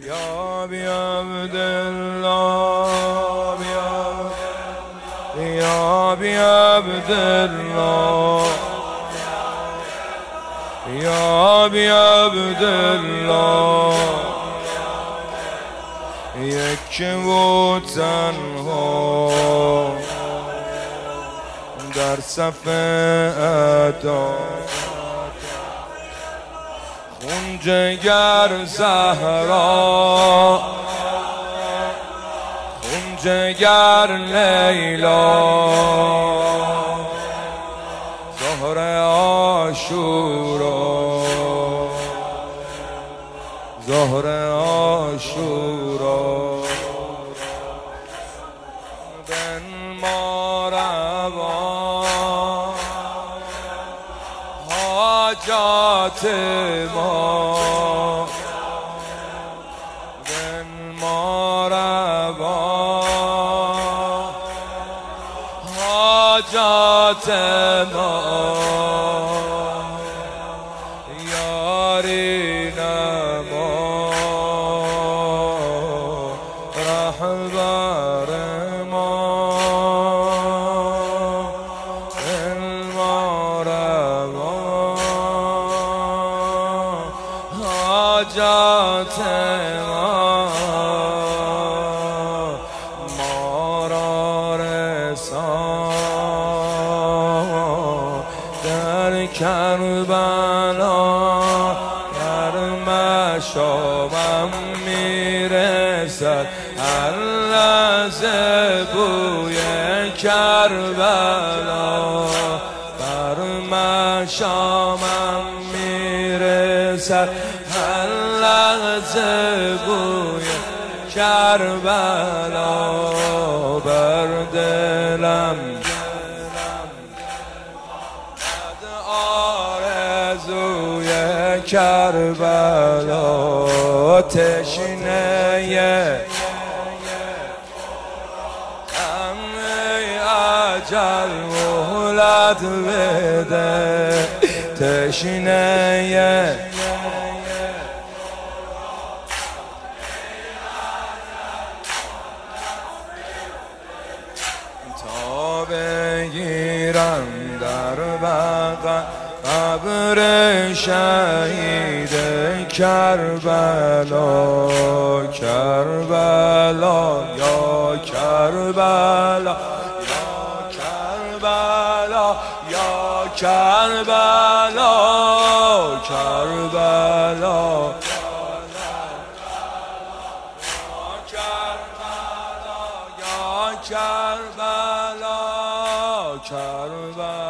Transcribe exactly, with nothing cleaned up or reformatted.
یا بی عبدالله یا بی عبدالله یا بی عبدالله یک و تنها در صف ادا خون جگر زهرا خون جگر لیلا ظهر عاشورا ظهر عاشورا بن ما روا حاجات ما بن ما روا حاجات ما یاری نما رهبر ما حاجات ما ما را رسان در کربلا در مشامم میرسد هر لحظه بوی کربلا در مشامم میرسد هر لحظه بوی کربلا بر دلم آرزوی کربلا تشنه اجل مهلت بده تشنه تا بگیرم در بغل قبر شهید کربلا کربلا یا کربلا یا کربلا کربلا یا کربلا کربلا